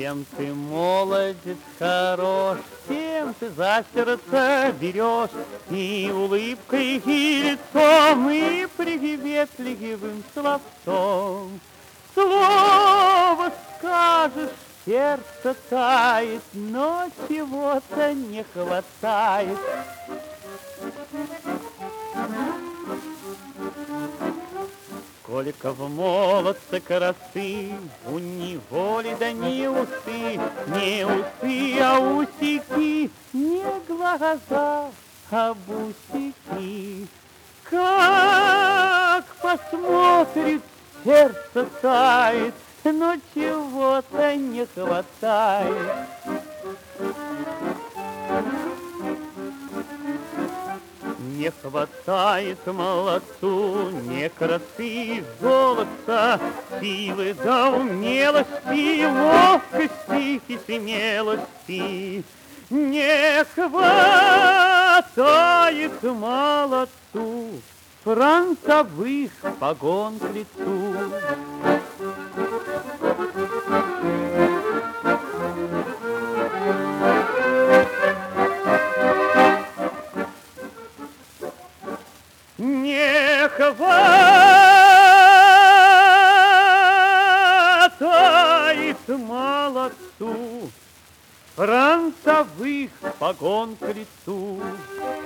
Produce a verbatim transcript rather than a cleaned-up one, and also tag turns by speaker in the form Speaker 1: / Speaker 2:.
Speaker 1: Чем ты молодец хорош, тем ты за сердце берешь, и улыбкой, и лицом, и приветливым словцом. Слово скажешь, сердце тает, но чего-то не хватает. Сколько в молодце красы, у него ли да не усы, не усы, а усики, не глаза, а бусики. Как посмотрит, сердце тает, но чего-то не хватает. Не хватает молодцу ни красы, золота, силы да умелости, ловкости и смелости. Не хватает молодцу фронтовых погон к лицу. Не хватает молодцу фронтовых погон к лицу.